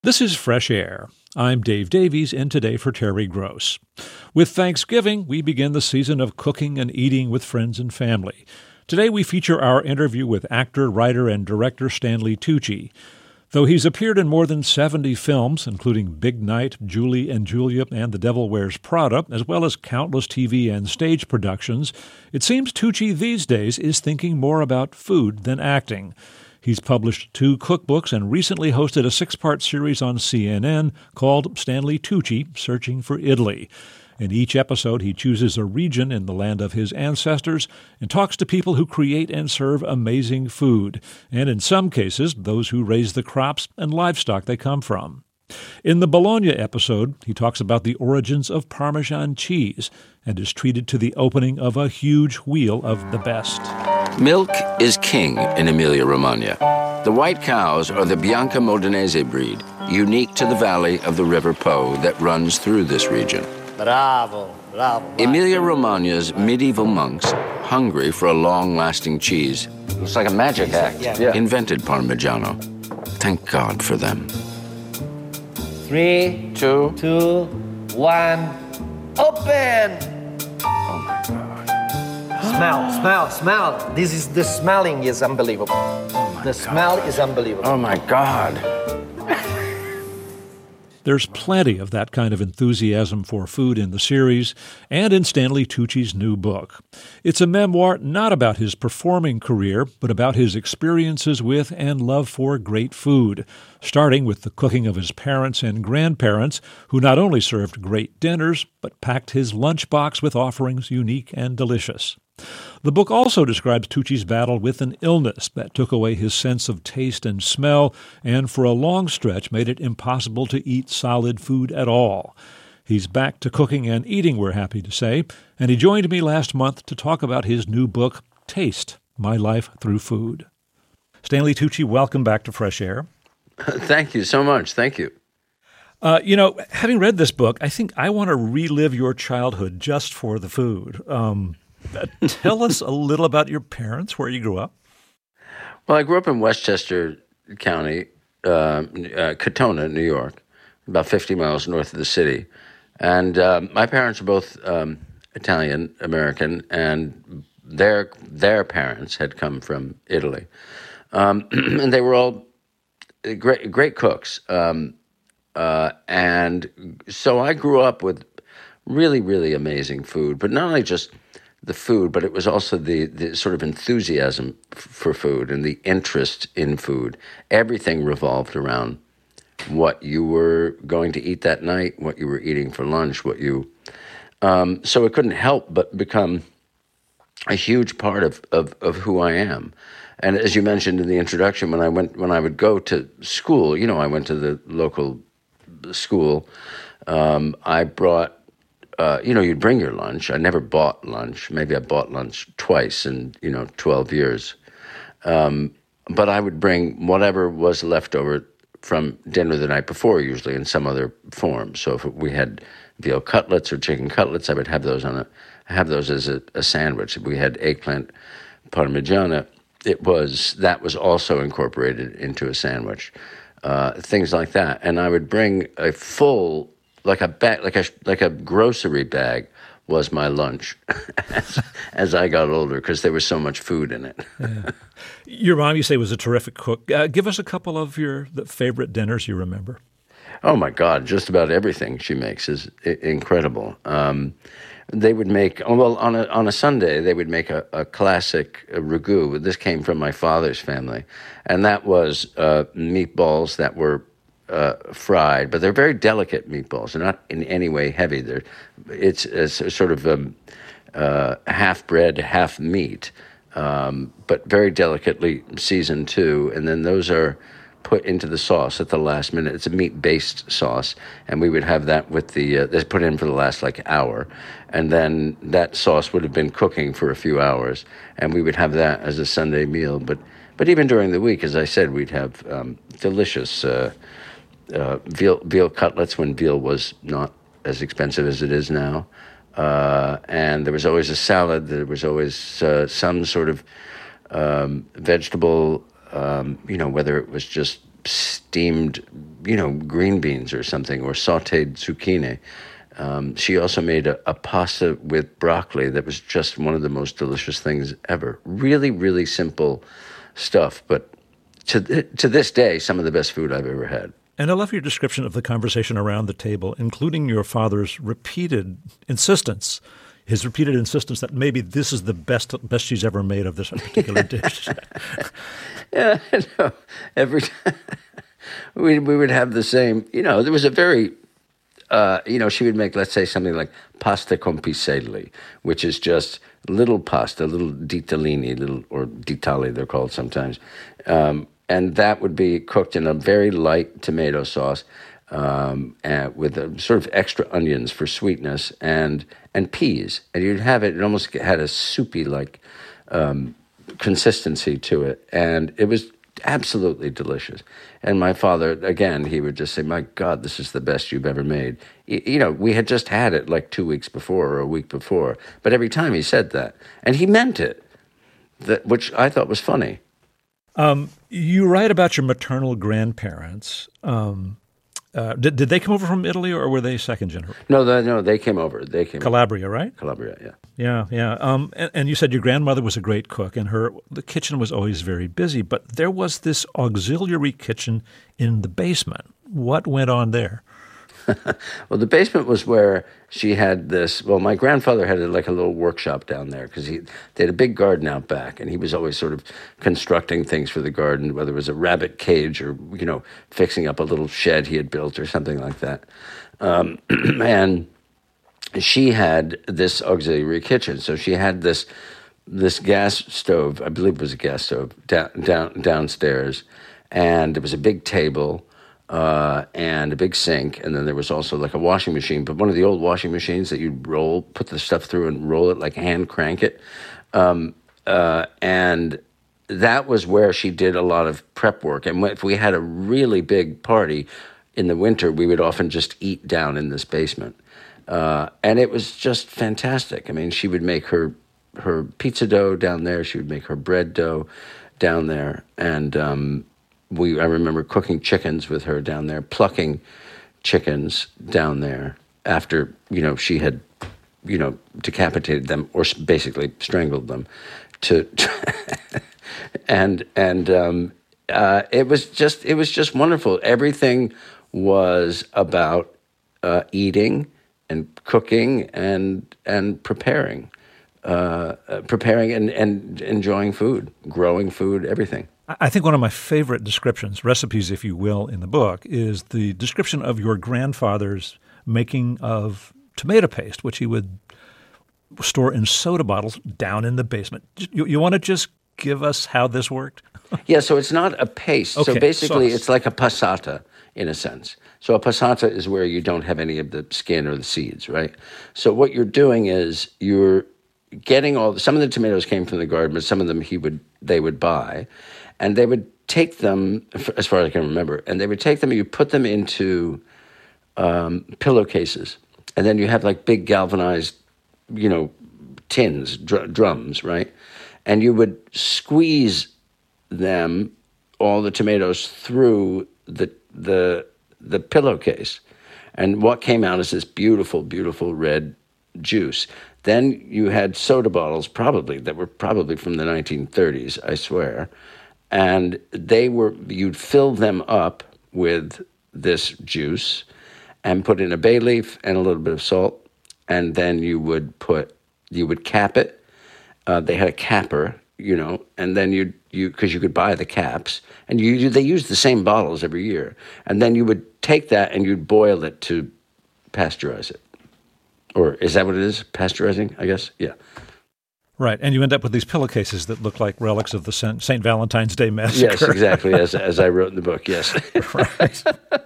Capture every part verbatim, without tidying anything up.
This is Fresh Air. I'm Dave Davies, in today for Terry Gross. With Thanksgiving, we begin the season of cooking and eating with friends and family. Today we feature our interview with actor, writer, and director Stanley Tucci. Though he's appeared in more than seventy films, including Big Night, Julie and Julia, and The Devil Wears Prada, as well as countless T V and stage productions, it seems Tucci these days is thinking more about food than acting. He's published two cookbooks and recently hosted a six-part series on C N N called Stanley Tucci, Searching for Italy. In each episode, he chooses a region in the land of his ancestors and talks to people who create and serve amazing food, and in some cases, those who raise the crops and livestock they come from. In the Bologna episode, he talks about the origins of Parmesan cheese and is treated to the opening of a huge wheel of the best. Milk is king in Emilia-Romagna. The white cows are the Bianca Modenese breed, unique to the valley of the River Po that runs through this region. Bravo, bravo. Emilia-Romagna's medieval monks, hungry for a long-lasting cheese, It's like a magic act. yeah. Yeah. invented Parmigiano. Thank God for them. Three, Two. two, one, open! Oh my God. Smell, smell, smell. This is, the smelling is unbelievable. Oh the smell is unbelievable. Oh my God. There's plenty of that kind of enthusiasm for food in the series and in Stanley Tucci's new book. It's a memoir not about his performing career, but about his experiences with and love for great food, starting with the cooking of his parents and grandparents, who not only served great dinners, but packed his lunchbox with offerings unique and delicious. The book also describes Tucci's battle with an illness that took away his sense of taste and smell and for a long stretch made it impossible to eat solid food at all. He's back to cooking and eating, we're happy to say, and he joined me last month to talk about his new book, Taste, My Life Through Food. Stanley Tucci, welcome back to Fresh Air. Thank you so much. Thank you. Uh, you know, having read this book, I think I want to relive your childhood just for the food. Um Uh, tell us a little about your parents, where you grew up. Well, I grew up in Westchester County, uh, uh, Katona, New York, about fifty miles north of the city. And uh, my parents are both um, Italian American, and their their parents had come from Italy, um, and they were all great great cooks. Um, uh, and so I grew up with really really amazing food, but not only just the food, but it was also the, the sort of enthusiasm f- for food and the interest in food. Everything revolved around what you were going to eat that night, what you were eating for lunch, what you... Um, so it couldn't help but become a huge part of, of, of who I am. And as you mentioned in the introduction, when I went, when I would go to school, you know, I went to the local school, um, I brought Uh, you know, you'd bring your lunch. I never bought lunch. Maybe I bought lunch twice in, you know, twelve years. Um, but I would bring whatever was left over from dinner the night before, usually in some other form. So if we had veal cutlets or chicken cutlets, I would have those on a, have those as a, a sandwich. If we had eggplant parmigiana, it was, that was also incorporated into a sandwich. Uh, things like that. And I would bring a full Like a bag, like a like a grocery bag was my lunch as, as I got older, because there was so much food in it. Yeah. Your mom, you say, was a terrific cook. Uh, give us a couple of your the favorite dinners you remember. Oh my God, just about everything she makes is I- incredible. Um, they would make oh, well on a on a Sunday they would make a, a classic a ragu. This came from my father's family, and that was uh, meatballs that were Uh, fried, but they're very delicate meatballs. They're not in any way heavy. They're, it's, it's a sort of um, uh, half bread, half meat, um, but very delicately seasoned too. And then those are put into the sauce at the last minute. It's a meat-based sauce, and we would have that with the, uh, that's put in for the last like hour. And then that sauce would have been cooking for a few hours, and we would have that as a Sunday meal. But but even during the week, as I said, we'd have um, delicious uh, uh, veal, veal cutlets when veal was not as expensive as it is now. Uh, and there was always a salad. There was always uh, some sort of um, vegetable, um, you know, whether it was just steamed, you know, green beans or something, or sautéed zucchini. Um, she also made a, a pasta with broccoli that was just one of the most delicious things ever. Really, really simple stuff, but to to this day, some of the best food I've ever had. And I love your description of the conversation around the table, including your father's repeated insistence, his repeated insistence that maybe this is the best best she's ever made of this particular dish. Yeah, I know. Every time we we would have the same. You know, there was a very, uh, you know, she would make, let's say, something like pasta con piselli, which is just little pasta, little ditalini, little or ditali they're called sometimes. Um, And that would be cooked in a very light tomato sauce um, and with a sort of extra onions for sweetness and and peas. And you'd have it, it almost had a soupy like um, consistency to it. And it was absolutely delicious. And my father, again, he would just say, my God, this is the best you've ever made. You, you know, we had just had it like two weeks before or a week before. But every time he said that, and he meant it, that, which I thought was funny. Um, you write about your maternal grandparents. Um, uh, did, did they come over from Italy, or were they second generation? No, the, no, they came over. They came Calabria, over. right? Calabria, yeah. Yeah, yeah. Um, and, and you said your grandmother was a great cook, and her the kitchen was always very busy. But there was this auxiliary kitchen in the basement. What went on there? Well, the basement was where she had this. Well, my grandfather had a, like a little workshop down there because he they had a big garden out back, and he was always sort of constructing things for the garden, whether it was a rabbit cage or you know fixing up a little shed he had built or something like that. Um, and she had this auxiliary kitchen, so she had this this gas stove. I believe it was a gas stove down, down downstairs, and there was a big table. Uh, and a big sink, and then there was also like a washing machine, but one of the old washing machines that you'd roll, put the stuff through and roll it, like hand crank it. Um, uh, and that was where she did a lot of prep work. And if we had a really big party in the winter, we would often just eat down in this basement. Uh, and it was just fantastic. I mean, she would make her, her pizza dough down there. She would make her bread dough down there. And, um, We, I remember cooking chickens with her down there, plucking chickens down there after, you know, she had, you know, decapitated them or basically strangled them. To, and and um, uh, it was just it was just wonderful. Everything was about uh, eating and cooking and and preparing, uh, preparing and, and enjoying food, growing food, everything. I think one of my favorite descriptions, recipes, if you will, in the book is the description of your grandfather's making of tomato paste, which he would store in soda bottles down in the basement. You, you want to just give us how this worked? Yeah, so it's not a paste. Okay, so basically sauce. It's like a passata in a sense. So a passata is where you don't have any of the skin or the seeds, right? So what you're doing is you're getting all, some of the tomatoes came from the garden, but some of them he would they would buy. And they would take them, as far as I can remember, and they would take them and you put them into um, pillowcases. And then you have like big galvanized, you know, tins, dr- drums, right? And you would squeeze them, all the tomatoes, through the the the pillowcase. And what came out is this beautiful, beautiful red juice. Then you had soda bottles, probably, that were probably from the nineteen thirties, I swear. And they were, you'd fill them up with this juice and put in a bay leaf and a little bit of salt. And then you would put, you would cap it. Uh, they had a capper, you know, and then you, you, because you could buy the caps. And you, they used the same bottles every year. And then you would take that and you'd boil it to pasteurize it. Or is that what it is? Pasteurizing, I guess? Yeah. Right, and you end up with these pillowcases that look like relics of the Saint Valentine's Day Massacre. Yes, exactly, as as I wrote in the book, yes. Right.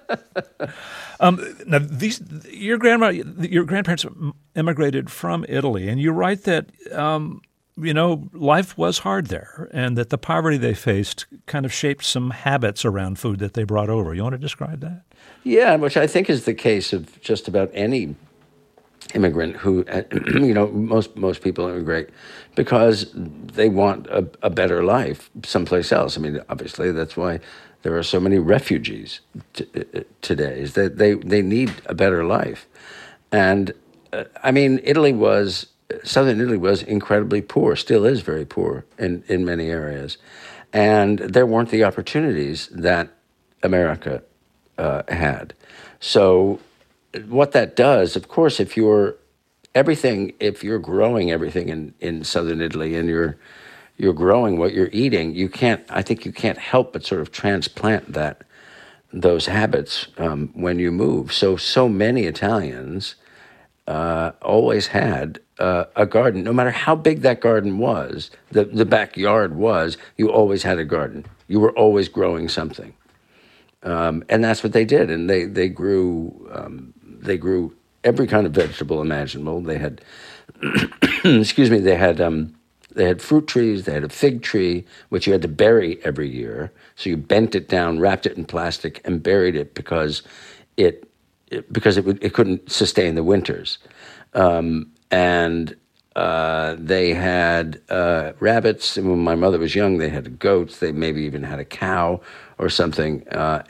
um, now, these your grandma, your grandparents immigrated from Italy, and you write that, um, you know, life was hard there, and that the poverty they faced kind of shaped some habits around food that they brought over. You want to describe that? Yeah, which I think is the case of just about any immigrant who, you know, most most people immigrate because they want a, a better life someplace else. I mean, obviously, that's why there are so many refugees t- today. Is that they, they need a better life. And, uh, I mean, Italy was, southern Italy was incredibly poor, still is very poor in, in many areas. And there weren't the opportunities that America uh, had. So what that does, of course, if you're everything, if you're growing everything in, in southern Italy and you're you're growing what you're eating, you can't, I think you can't help but sort of transplant that, those habits um, when you move. So, so many Italians uh, always had uh, a garden. No matter how big that garden was, the, the backyard was, you always had a garden. You were always growing something. Um, and that's what they did. And they, they grew, um, they grew every kind of vegetable imaginable. They had, excuse me, they had, um, They had fruit trees, they had a fig tree, which you had to bury every year. So you bent it down, wrapped it in plastic, and buried it because it, it because it, would, it couldn't sustain the winters. Um, and uh, they had uh, rabbits. And when my mother was young, they had goats. They maybe even had a cow or something. Uh,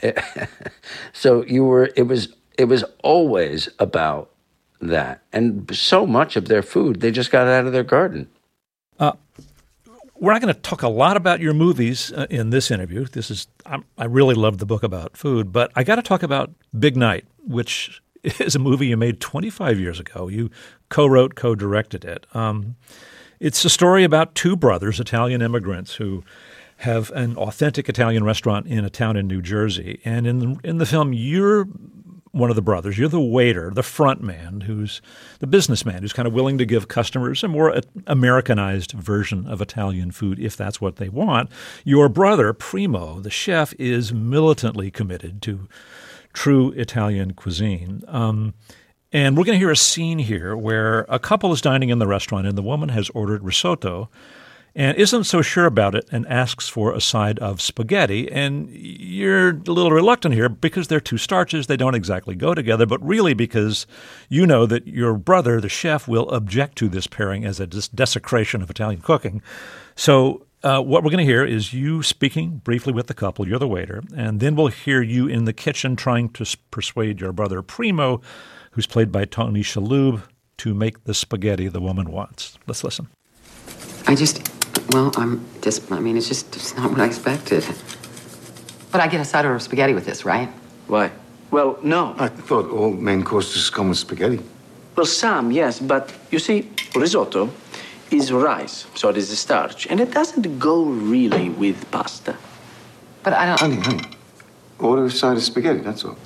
so you were. It was. It was always about that. And so much of their food, they just got out of their garden. Uh, we're not going to talk a lot about your movies uh, in this interview. This is I'm, I really love the book about food, but I got to talk about Big Night, which is a movie you made twenty-five years ago. You co-wrote, co-directed it. Um, it's a story about two brothers, Italian immigrants, who have an authentic Italian restaurant in a town in New Jersey. And in the, in the film, you're one of the brothers. You're the waiter, the front man, who's the businessman, who's kind of willing to give customers a more Americanized version of Italian food if that's what they want. Your brother, Primo, the chef, is militantly committed to true Italian cuisine. Um, and we're going to hear a scene here where a couple is dining in the restaurant and the woman has ordered risotto and isn't so sure about it and asks for a side of spaghetti. And you're a little reluctant here because they're two starches. They don't exactly go together, but really because you know that your brother, the chef, will object to this pairing as a des- desecration of Italian cooking. So uh, what we're going to hear is you speaking briefly with the couple. You're the waiter. And then we'll hear you in the kitchen trying to s- persuade your brother, Primo, who's played by Tony Shalhoub, to make the spaghetti the woman wants. Let's listen. I just... Well, I'm just, I mean, it's just it's not what I expected. But I get a side order of spaghetti with this, right? Why? Well, no. I thought all main courses come with spaghetti. Well, some, yes, but you see, risotto is rice, so it is the starch, and it doesn't go really with pasta. But I don't... Honey, honey, order a side of spaghetti, that's all.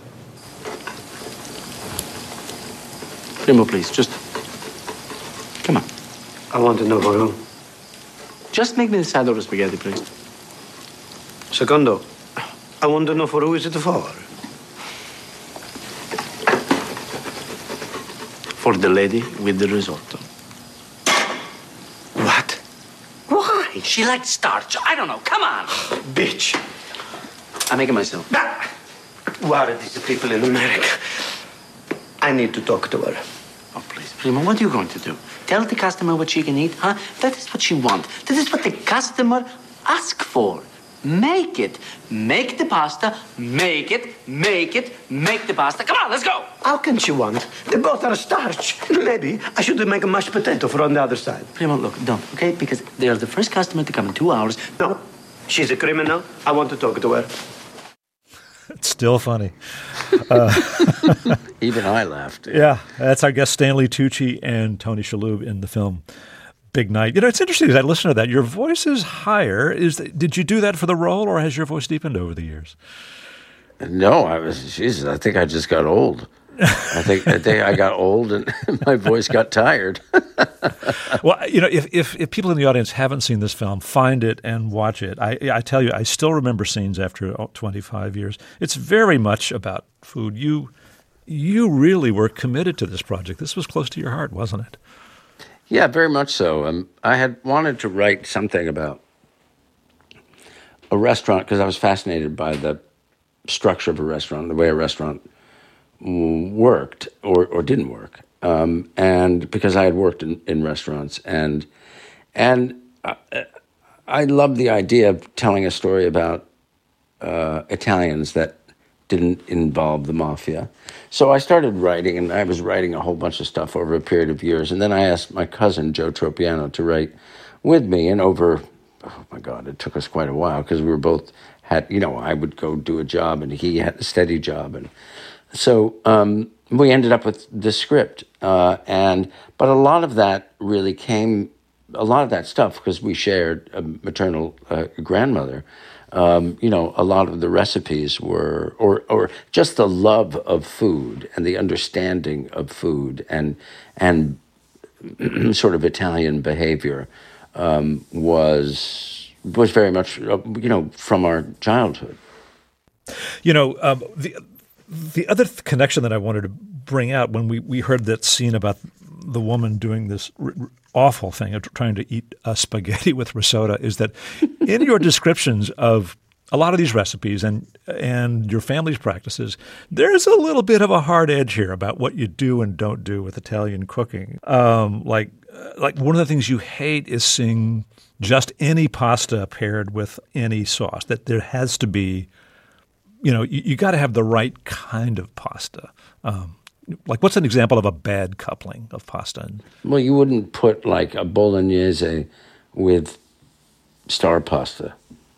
Primo, please, just... Come on. I want to know for who. Just make me the side of the spaghetti, please. Secondo, I want to know for who is it for? For the lady with the risotto. What? Why? She likes starch. I don't know. Come on. Bitch. I make it myself. Ah. What are these people in America? I need to talk to her. Oh, please, Primo, what are you going to do? Tell the customer what she can eat, huh? That is what she wants. That is what the customer asks for. Make it. Make the pasta. Make it. Make it. Make the pasta. Come on, let's go. How can she want? They both are starch. Maybe I should make a mashed potato for on the other side. Primo, look, don't, okay? Because they are the first customer to come in two hours. No, she's a criminal. I want to talk to her. It's still funny. Uh, Even I laughed. Yeah, that's our guest Stanley Tucci and Tony Shalhoub in the film Big Night. You know, it's interesting as I listen to that. Your voice is higher. Is did you do that for the role, or has your voice deepened over the years? No, I was. Jesus, I think I just got old. I think I think I got old and my voice got tired. Well, you know, if, if if people in the audience haven't seen this film, find it and watch it. I I tell you, I still remember scenes after twenty-five years. It's very much about food. You you really were committed to this project. This was close to your heart, wasn't it? Yeah, very much so. Um, I had wanted to write something about a restaurant because I was fascinated by the structure of a restaurant, the way a restaurant worked or, or didn't work. Um, and because I had worked in, in restaurants and and I, I loved the idea of telling a story about uh, Italians that didn't involve the mafia. So I started writing, and I was writing a whole bunch of stuff over a period of years. And then I asked my cousin, Joe Tropiano, to write with me. And over, oh my God, it took us quite a while because we were both had, you know, I would go do a job and he had a steady job. And so um, we ended up with the script. Uh, and but a lot of that really came, a lot of that stuff, because we shared a maternal uh, grandmother. Um, you know, a lot of the recipes were, or or just the love of food and the understanding of food and and sort of Italian behavior um, was was very much, uh, you know, from our childhood. You know, um, the the other th- connection that I wanted to bring out when we, we heard that scene about the woman doing this r- r- awful thing of trying to eat uh, spaghetti with risotto is that in your descriptions of a lot of these recipes and and your family's practices, there's a little bit of a hard edge here about what you do and don't do with Italian cooking. Um, like like one of the things you hate is seeing just any pasta paired with any sauce. That there has to be, you know, you, you got to have the right kind of pasta. Um, Like, what's an example of a bad coupling of pasta? Well, you wouldn't put like a bolognese with star pasta.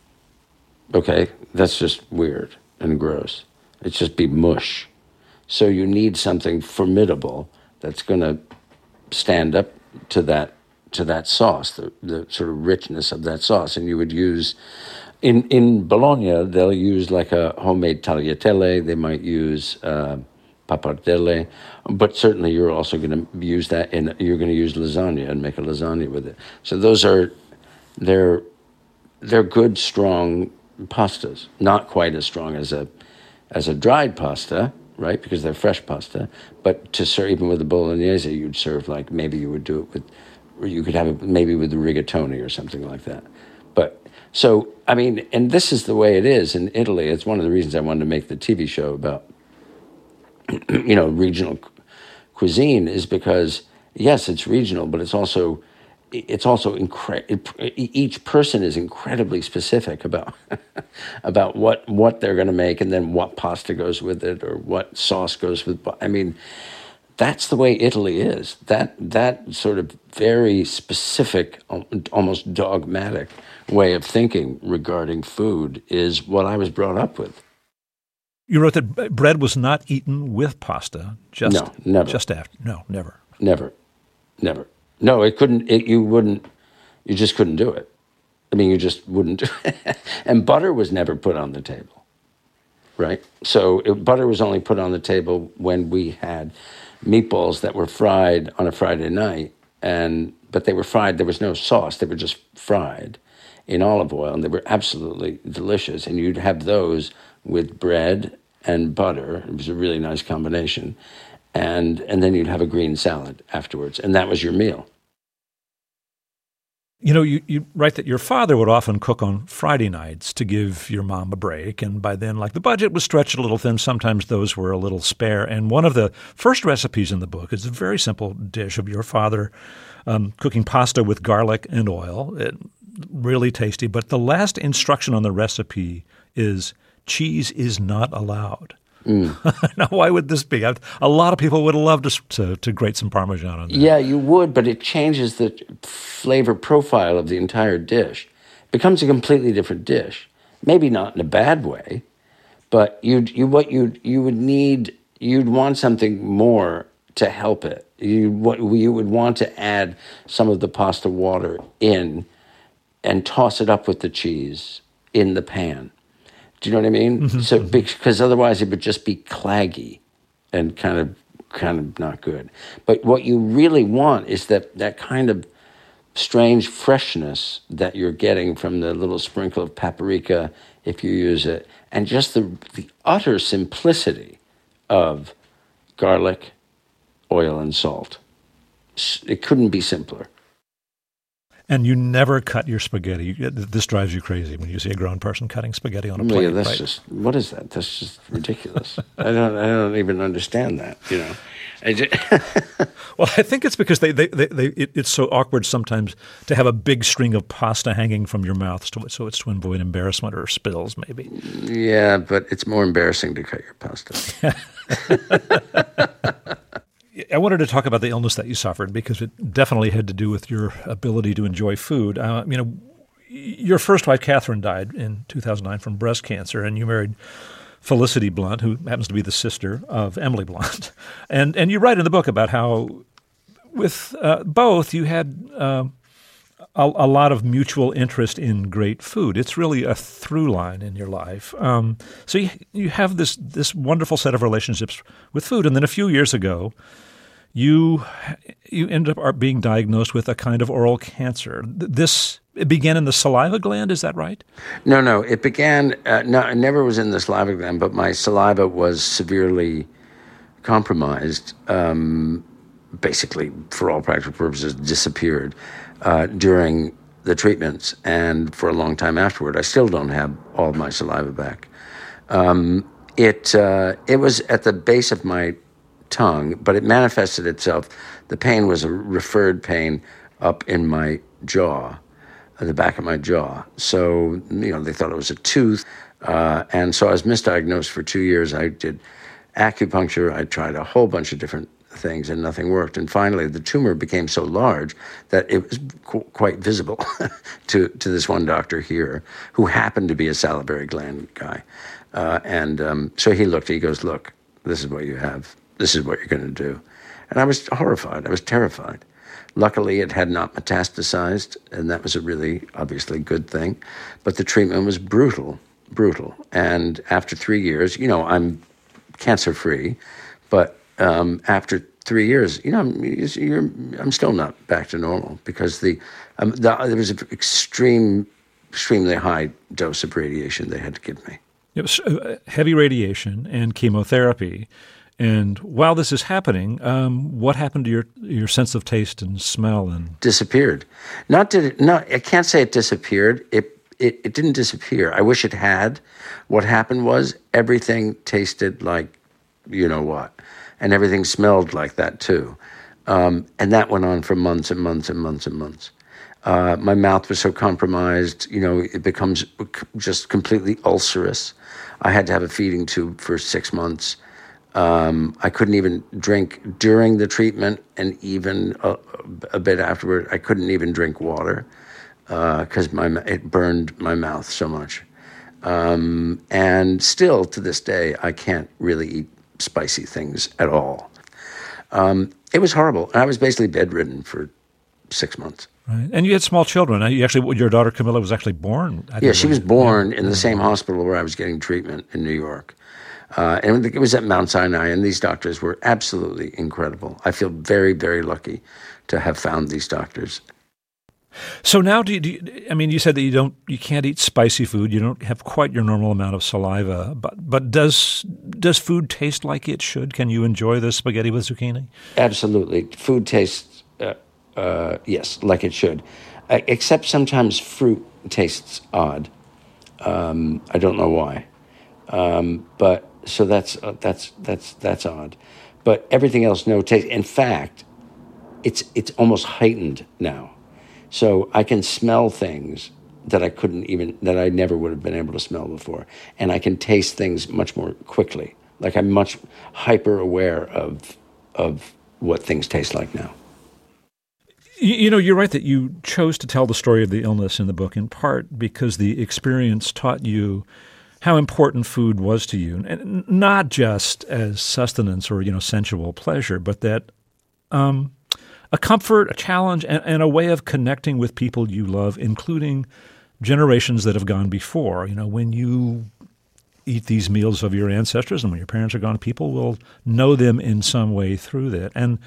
Okay? That's just weird and gross. It's just be mush. So you need something formidable that's going to stand up to that to that sauce, the, the sort of richness of that sauce. And you would use, in, in Bologna, they'll use like a homemade tagliatelle. They might use Uh, pappardelle, but certainly you're also going to use that in, you're going to use lasagna and make a lasagna with it. So those are, they're, they're good, strong pastas. Not quite as strong as a, as a dried pasta, right? Because they're fresh pasta. But to serve, even with the bolognese, you'd serve like, maybe you would do it with, or you could have it maybe with the rigatoni or something like that. But so, I mean, and this is the way it is in Italy. It's one of the reasons I wanted to make the T V show about, you know, regional cuisine, is because, yes, it's regional, but it's also, it's also incre- each person is incredibly specific about about what what they're going to make, and then what pasta goes with it, or what sauce goes with. I mean, that's the way Italy is. That that sort of very specific, almost dogmatic way of thinking regarding food is what I was brought up with. You wrote that bread was not eaten with pasta. Just, no, never. Just after. No, never. Never. Never. No, it couldn't, it, you wouldn't, you just couldn't do it. I mean, you just wouldn't do it. And butter was never put on the table, right? So it, butter was only put on the table when we had meatballs that were fried on a Friday night, and but they were fried, there was no sauce, they were just fried in olive oil, and they were absolutely delicious. And you'd have those with bread and butter. It was a really nice combination. And and then you'd have a green salad afterwards. And that was your meal. You know, you, you write that your father would often cook on Friday nights to give your mom a break. And by then, like, the budget was stretched a little thin. Sometimes those were a little spare. And one of the first recipes in the book is a very simple dish of your father um, cooking pasta with garlic and oil. It, really tasty. But the last instruction on the recipe is cheese is not allowed. Mm. Now, why would this be? I've, a lot of people would have loved to, to, to grate some Parmesan on that. Yeah, you would, but it changes the flavor profile of the entire dish. It becomes a completely different dish. Maybe not in a bad way, but you'd, you what you you would need, you'd want something more to help it. You what you would want to add some of the pasta water in, and toss it up with the cheese in the pan. Do you know what I mean? Mm-hmm. So because otherwise it would just be claggy and kind of kind of not good. But what you really want is that that kind of strange freshness that you're getting from the little sprinkle of paprika, if you use it, and just the the utter simplicity of garlic, oil, and salt. It couldn't be simpler. And you never cut your spaghetti. This drives you crazy when you see a grown person cutting spaghetti on a plate. Yeah, that's right? just, what is that? That's just ridiculous. I don't I don't even understand that, you know. I just Well, I think it's because they, they, they, they it, it's so awkward sometimes to have a big string of pasta hanging from your mouth, so, so it's to avoid embarrassment or spills, maybe. Yeah, but it's more embarrassing to cut your pasta. I wanted to talk about the illness that you suffered because it definitely had to do with your ability to enjoy food. Uh, you know, your first wife, Catherine, died in two thousand nine from breast cancer, and you married Felicity Blunt, who happens to be the sister of Emily Blunt. And and you write in the book about how with uh, both you had uh, a, a lot of mutual interest in great food. It's really a through line in your life. Um, so you, you have this this wonderful set of relationships with food. And then a few years ago, you you end up being diagnosed with a kind of oral cancer. This it began in the saliva gland, is that right? No, no. It began, uh, no, it never was in the saliva gland, but my saliva was severely compromised, um, basically, for all practical purposes, disappeared uh, during the treatments and for a long time afterward. I still don't have all of my saliva back. Um, it uh, it was at the base of my tongue, but it manifested itself. The pain was a referred pain up in my jaw, at the back of my jaw. So, you know, they thought it was a tooth. Uh, and so I was misdiagnosed for two years. I did acupuncture. I tried a whole bunch of different things and nothing worked. And finally, the tumor became so large that it was qu- quite visible to, to this one doctor here who happened to be a salivary gland guy. Uh, and um, so he looked, he goes, look, this is what you have. This is what you're going to do. And I was horrified. I was terrified. Luckily, it had not metastasized, and that was a really, obviously, good thing. But the treatment was brutal, brutal. And after three years, you know, I'm cancer-free, but um, after three years, you know, I'm, you're, I'm still not back to normal because the, um, the there was an extreme, extremely high dose of radiation they had to give me. It was heavy radiation and chemotherapy. And while this is happening, um, what happened to your your sense of taste and smell? And disappeared. Not did it, no, I can't say it disappeared. It, it it didn't disappear. I wish it had. What happened was everything tasted like you know what, and everything smelled like that too. Um, and that went on for months and months and months and months. Uh, my mouth was so compromised, you know, it becomes just completely ulcerous. I had to have a feeding tube for six months. Um, I couldn't even drink during the treatment, and even a, a bit afterward, I couldn't even drink water because uh, my it burned my mouth so much. Um, and still to this day, I can't really eat spicy things at all. Um, it was horrible. I was basically bedridden for six months. Right. And you had small children. You actually, your daughter Camilla was actually born. Yeah, she was born in the same hospital where I was getting treatment in New York. Uh, and it was at Mount Sinai, and these doctors were absolutely incredible. I feel very, very lucky to have found these doctors. So now, do you, do you, I mean, you said that you don't, you can't eat spicy food. You don't have quite your normal amount of saliva. But but does does food taste like it should? Can you enjoy the spaghetti with zucchini? Absolutely, food tastes uh, uh, yes, like it should. Uh, except sometimes fruit tastes odd. Um, I don't know why, um, but. So that's uh, that's that's that's odd, but everything else no taste. In fact, it's it's almost heightened now, so I can smell things that I couldn't even that I never would have been able to smell before, and I can taste things much more quickly. Like I'm much hyper aware of of what things taste like now. You, you know, you're right that you chose to tell the story of the illness in the book in part because the experience taught you how important food was to you, and not just as sustenance or, you know, sensual pleasure, but that um, a comfort, a challenge, and, and a way of connecting with people you love, including generations that have gone before. You know, when you eat these meals of your ancestors and when your parents are gone, people will know them in some way through that. And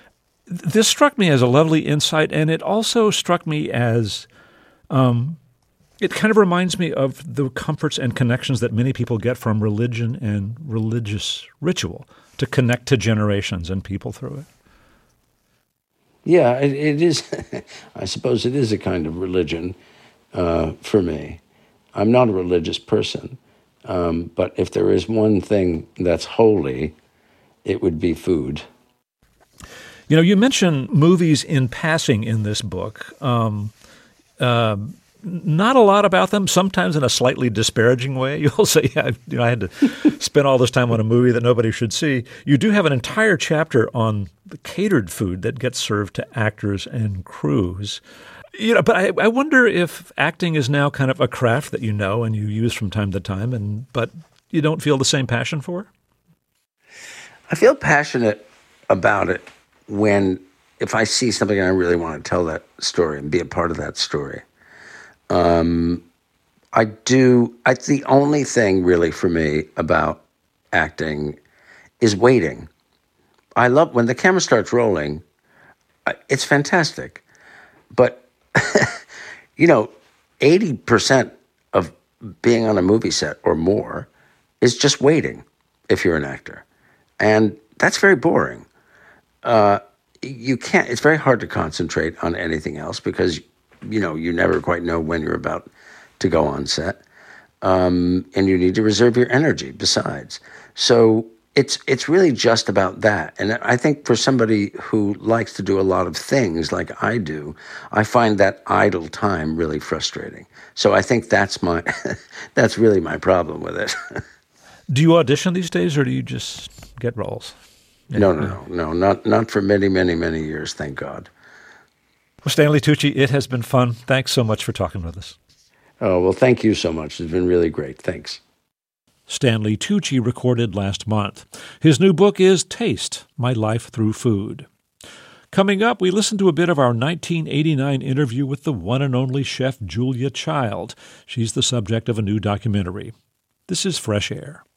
this struck me as a lovely insight, and it also struck me as um, it kind of reminds me of the comforts and connections that many people get from religion and religious ritual to connect to generations and people through it. Yeah, it, it is. I suppose it is a kind of religion uh, for me. I'm not a religious person, um, but if there is one thing that's holy, it would be food. You know, you mention movies in passing in this book. Um, uh, not a lot about them, sometimes in a slightly disparaging way. You'll say, yeah, you know, I had to spend all this time on a movie that nobody should see. You do have an entire chapter on the catered food that gets served to actors and crews. You know, but I, I wonder if acting is now kind of a craft that you know and you use from time to time, and but you don't feel the same passion for it? I feel passionate about it when, if I see something and I really want to tell that story and be a part of that story. Um, I do, I, the only thing really for me about acting is waiting. I love, when the camera starts rolling, it's fantastic. But, you know, eighty percent of being on a movie set or more is just waiting if you're an actor. And that's very boring. Uh, you can't, it's very hard to concentrate on anything else because, you know, you never quite know when you're about to go on set. Um, and you need to reserve your energy besides. So it's it's really just about that. And I think for somebody who likes to do a lot of things like I do, I find that idle time really frustrating. So I think that's my that's really my problem with it. Do you audition these days or do you just get roles? No, no, no, no, not not for many, many, many years, thank God. Well, Stanley Tucci, it has been fun. Thanks so much for talking with us. Oh, well, thank you so much. It's been really great. Thanks. Stanley Tucci recorded last month. His new book is Taste, My Life Through Food. Coming up, we listen to a bit of our nineteen eighty-nine interview with the one and only chef Julia Child. She's the subject of a new documentary. This is Fresh Air.